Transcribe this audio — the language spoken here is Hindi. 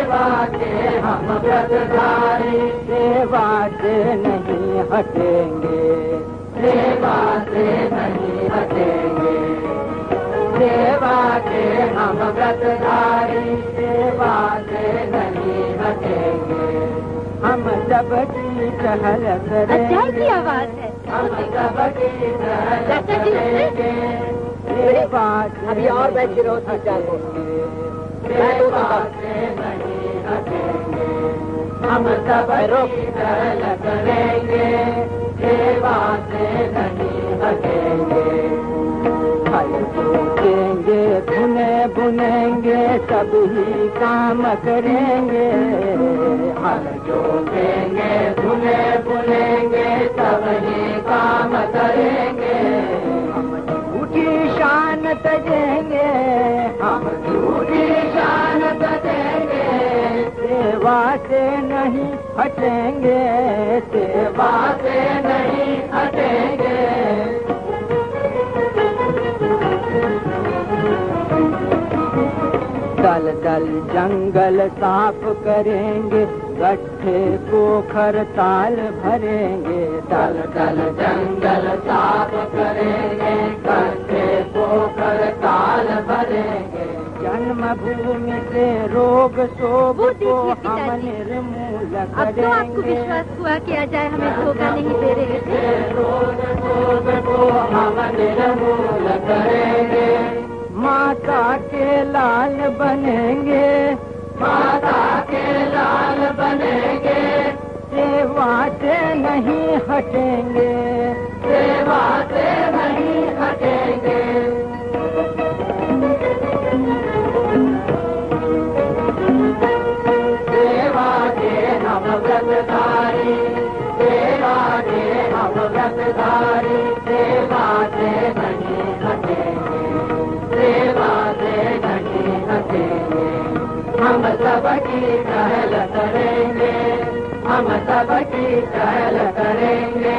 सेवा के हम व्रतधारी, सेवा से नहीं हटेंगे, सेवा से नहीं हटेंगे। सेवा के हम व्रतधारी, सेवा से नहीं हटेंगे। हम सबकी चहल करेंगे। अच्छा की आवाज है। हम सबकी चहल करेंगे। सेवा अभी और बैठ के रहो 3-4 को। सेवा से नहीं हटेंगे। हम सबकी चहल करेंगे। सेवा से नहीं हटेंगे। फल जोतेंगे, बुने बुनेंगे, सभी काम करेंगे। हल जोतेंगे, बुने बुनेंगे, सभी काम करेंगे। हम झूठी शान तजेंगे, हम झूठी शान तजेंगे। सेवा से नहीं हटेंगे, सेवा से नहीं हटेंगे। दल दल जंगल साफ करेंगे, गड्ढे पोखर ताल भरेंगे। दल दल जंगल साफ करेंगे, गड्ढे पोखर ताल भरेंगे। जन्मभूमि से रोग शोक को हम निर्मूल करेंगे। अब तो आपको विश्वास हुआ कि अजय हमें धोखा नहीं दे रहे थे। रोग शोक को हम निर्मूल करेंगे। माता के लाल बनेंगे, माता के लाल बनेंगे। सेवा से नहीं हटेंगे, सेवा से नहीं हटेंगे। सेवा के हम व्रतधारी, सेवा के हम व्रतधारी। सेवा से नहीं हटेंगे, सेवा से नहीं हटेंगे। हम सबकी चहल करेंगे, हम सबकी चहल करेंगे।